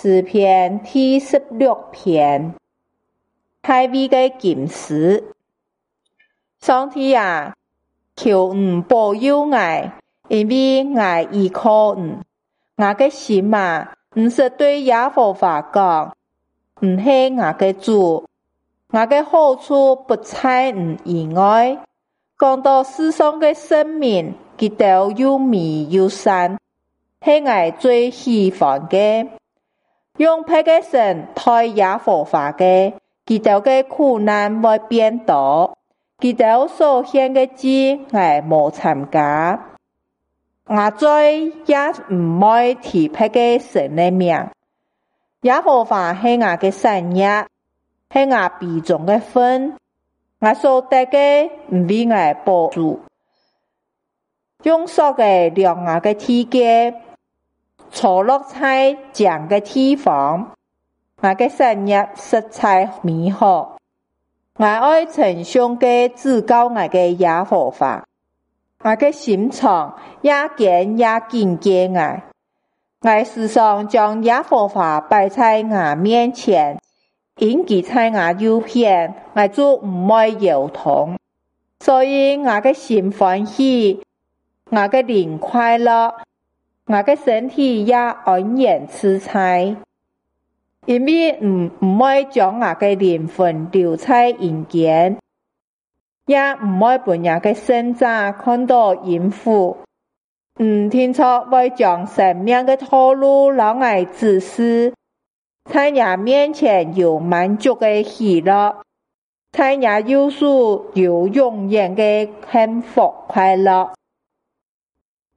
诗篇第16篇，大卫的金诗。上帝啊，求保佑我，因为我依靠我的心啊，是对耶和华讲，是我的主，我的好处不在以外。讲到世上的生命，佢哋又美又善，是我最喜欢的。用别个神代耶和华的，佢哋嘅苦难會變多，佢哋所獻嘅祭我冇參加。我再也唔愛提別個神的名。耶和華是我嘅產業，是我鼻中嘅分。我所得嘅唔為我保住，用索嘅量我嘅體格，坐落在正嘅地方，我嘅產業實在美好。我愛稱頌嘅至高我嘅耶和華，我嘅心腸也堅也敬戒我。我時常將耶和華擺在我面前。因佢在我右邊，我就唔會搖動，所以我嘅心歡喜，我嘅靈快樂，我嘅身體也安然自在，因為唔會將我嘅靈魂留在陰間，也唔會俾我嘅生者看到陰府，聽錯會將生命嘅道路留我指示。在你面前有滿足的喜樂，在你右手有永遠的幸福快樂。